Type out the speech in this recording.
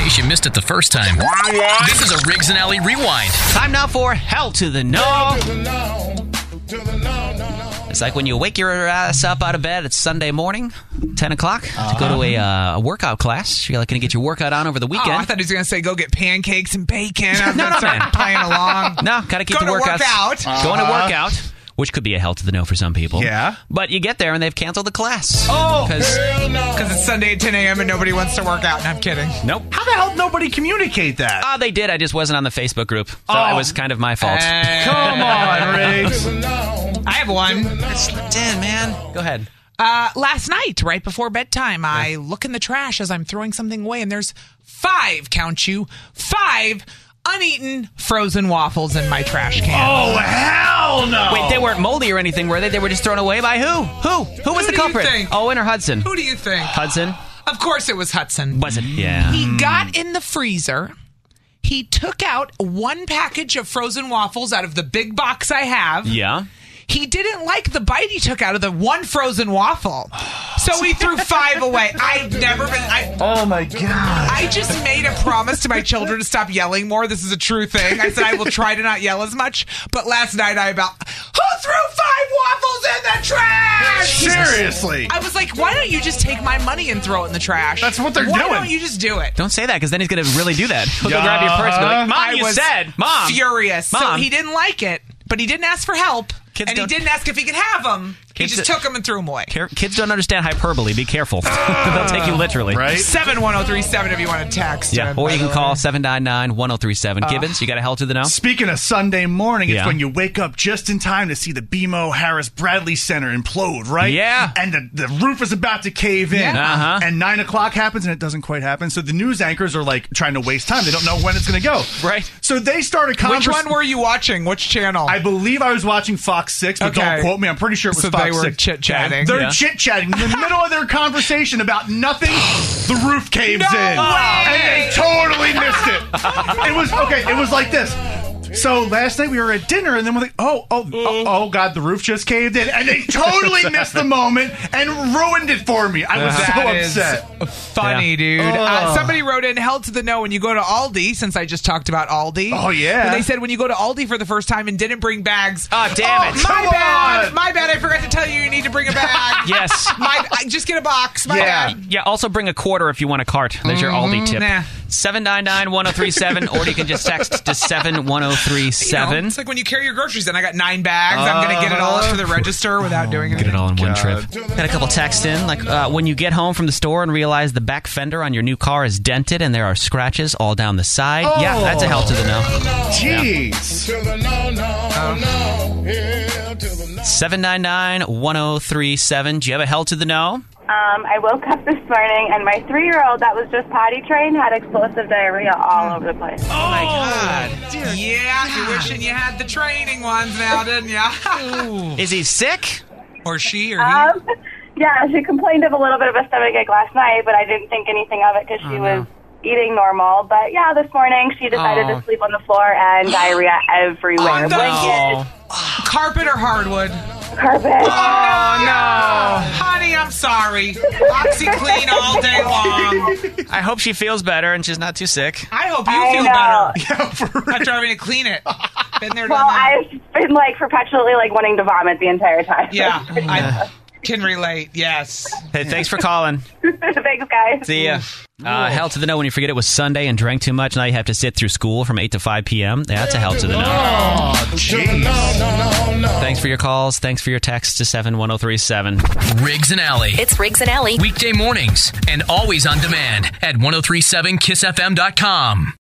case you missed it the first time. This is a Riggs and Alley Rewind. Time now for Hell to the No. It's like when you wake your ass up out of bed, it's Sunday morning, 10 o'clock, to go to a workout class. You're like going to get your workout on over the weekend. Oh, I thought he was going to say go get pancakes and bacon. I was No, going to man. start playing along. No, got to keep the Going to workouts. work out. Going to work out, which could be a hell to the no for some people. Yeah. But you get there and they've canceled the class. Oh, Because it's Sunday at 10 a.m. and nobody wants to work out. And I'm kidding. Nope. how the hell did nobody communicate that? They did. I just wasn't on the Facebook group. So it was kind of my fault. Come on, Riggs. I have one. It slipped in, man. Go ahead. Last night, right before bedtime, I look in the trash as I'm throwing something away, and there's 5, count you, 5 uneaten frozen waffles in my trash can. Oh, hell no. Wait, they weren't moldy or anything, were they? They were just thrown away by who? Who was the do you culprit? think? Owen or Hudson? Who do you think? Hudson? Of course it was Hudson. Was it? Yeah. He got in the freezer. He took out 1 package of frozen waffles out of the big box I have. Yeah. He didn't like the bite he took out of the 1 frozen waffle. So he threw 5 away. I've never been... Oh, my God. I just made a promise to my children to stop yelling more. This is a true thing. I said I will try to not yell as much. But last night who threw 5 waffles in the trash? Seriously. I was like, why don't you just take my money and throw it in the trash? That's what they're Why doing. don't you just do it? Don't say that, because then he's going to really do that. He'll go grab your purse and be like, Mom, I you was said. Mom. furious. So Mom. he didn't like it, but he didn't ask for help. Kids And he don't- didn't ask if he could have them. He Kids just don't- took them and threw them away. Kids don't understand hyperbole. Be careful. They'll take you literally. Right? 71037 if you want to text. Yeah. him, Or by you the can call way. 799-1037. Gibbons, you got a hell to the no? Speaking of Sunday morning, it's Yeah. when you wake up just in time to see the BMO Harris Bradley Center implode, right? Yeah. And the roof is about to cave in. Yeah. Uh-huh. And 9 o'clock happens and it doesn't quite happen. So the news anchors are like trying to waste time. They don't know when it's going to go. Right. So they start a Which conversation. one were you watching? Which channel? I believe I was watching Fox 6, but Okay. don't quote me. I'm pretty sure it was So Fox they were 6. chit-chatting. They're Yeah. chit-chatting. In the middle of their conversation about nothing, the roof caves No in. way! And they totally missed it. It was like this. So last night we were at dinner, and then we're like, oh, God, the roof just caved in. And they totally missed the moment and ruined it for me. I was so That is upset. funny, dude. Somebody wrote in hell to the no when you go to Aldi, since I just talked about Aldi. Oh, yeah. When they said when you go to Aldi for the first time and didn't bring bags. Oh, damn it. My Come bad. on. My bad. I forgot to tell you need to bring a bag. Yes. Just get a box. My Yeah. bad. Yeah, also bring a quarter if you want a cart. There's your Aldi tip. Nah. 799-1037, or you can just text to 71037. You know, it's like when you carry your groceries in. I got 9 bags. I'm going to get it all up to the register without doing anything. Get it all in one God. trip. Got a couple texts in, like when you get home from the store and realize the back fender on your new car is dented and there are scratches all down the side. Yeah, that's a hell to the no. Jeez. 799-1037. Do you have a hell to the no? I woke up this morning and my 3-year-old that was just potty trained had explosive diarrhea all over the place. Oh, my God. Yeah, you're wishing you had the training ones now, didn't you? Is he sick? Or she or he? Yeah, she complained of a little bit of a stomachache last night, but I didn't think anything of it because she was eating normal. But yeah, this morning she decided to sleep on the floor and diarrhea everywhere. On the Blankets, carpet or hardwood? carpet. Oh, no. Honey, I'm sorry. OxyClean all day long. I hope she feels better and she's not too sick. I hope you I feel know. better after having to clean it. Been there, Well, done that. I've been perpetually wanting to vomit the entire time. Yeah, I can relate. Yes. Hey, thanks for calling. Thanks, guys. See ya. Hell to the no when you forget it was Sunday and drank too much. Now you have to sit through school from 8 to 5 p.m. That's a hell to the no. Oh, jeez. Thanks for your calls. Thanks for your texts to 71037. Riggs and Alley. It's Riggs and Alley. Weekday mornings and always on demand at 1037kissfm.com.